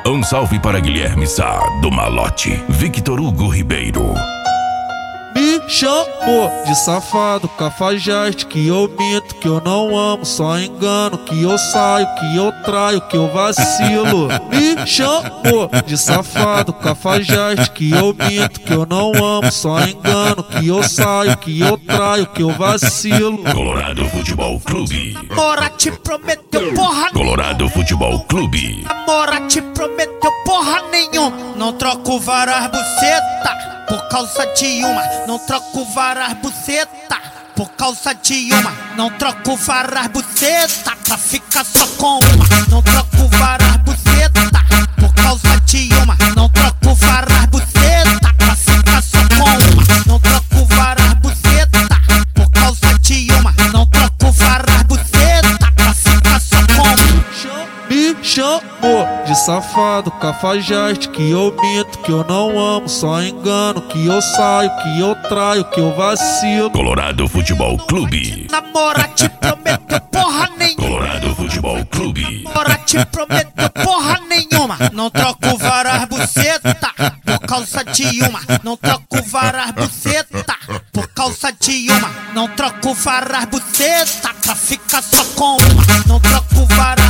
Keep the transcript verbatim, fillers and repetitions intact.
Um salve para Guilherme Sá, do Malote, Victor Hugo Ribeiro. Me chamou de safado, cafajeste, que eu minto, que eu não amo, só engano, que eu saio, que eu traio, que eu vacilo. Me chamou de safado, cafajeste, que eu minto, que eu não amo, só engano, que eu saio, que eu traio, que eu vacilo. Colorado Futebol Clube. Mora te prometeu porra Colorado Futebol Clube. Mora te prometeu porra nenhuma. Não troco varas buceta por causa de uma. Não troco varas buceta por causa de uma. Não troco varas buceta pra ficar só com uma. Não troco varas buceta por causa de uma. Não troco varas buceta pra ficar só com uma. Não troco varas buceta por causa de uma. Não troco varas buceta pra ficar só com uma. Me chamou de safado, cafajeste, que eu minto, que eu não amo, só engano, que eu saio, que eu traio, que eu vacilo. Colorado Futebol Clube. Namora te prometeu porra nenhuma. Colorado Futebol Clube. Namora te prometeu porra nenhuma. Não troco varas buceta por causa de uma. Não troco varas buceta por causa de uma. Não troco varas buceta pra ficar só com uma. Não troco varas